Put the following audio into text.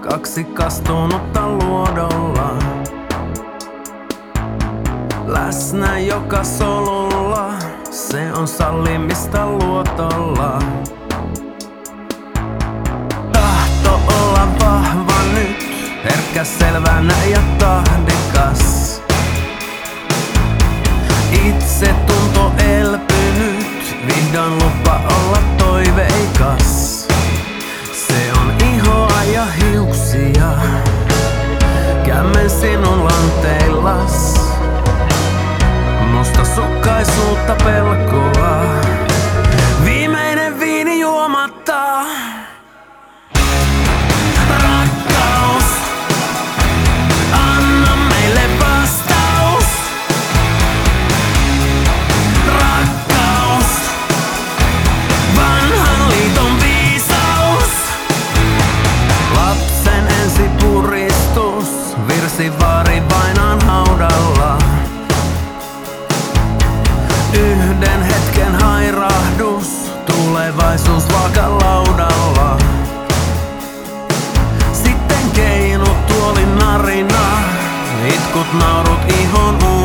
kaksi kastunutta luodolla. Läsnä joka solulla, se on sallimista luotolla. Tahto olla vahva nyt, herkkä selvänä ja tahdikas. Itse tunto elpynyt, vihdoin lupa olla toiveikas. Se on ihoa ja hiuksia, kämmen sinun lanteillas. Mustasukkaisuutta pelkoa, viimeinen viini juomatta. Rakkaus, anna meille vastaus. Rakkaus, vanhan liiton viisaus. Lapsen ensipuristus, virsivaari vainaan haudalla. Yhden hetken hairahdus, tulevaisuus vaakalaudalla. Sitten keinut tuolin narina, itkut naurut ihon